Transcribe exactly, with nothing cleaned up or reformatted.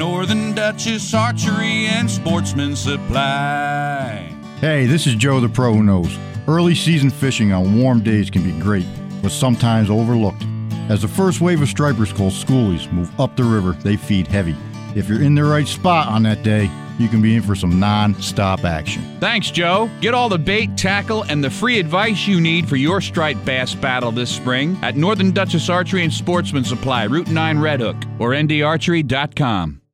Northern Duchess Archery and Sportsman Supply. Hey, this is Joe the Pro Who Knows. Early season fishing on warm days can be great, but sometimes overlooked. As the first wave of stripers called schoolies move up the river, they feed heavy. If you're in the right spot on that day, you can be in for some non-stop action. Thanks, Joe. Get all the bait, tackle, and the free advice you need for your striped bass battle this spring at Northern Duchess Archery and Sportsman Supply, Route nine Red Hook, or N D archery dot com.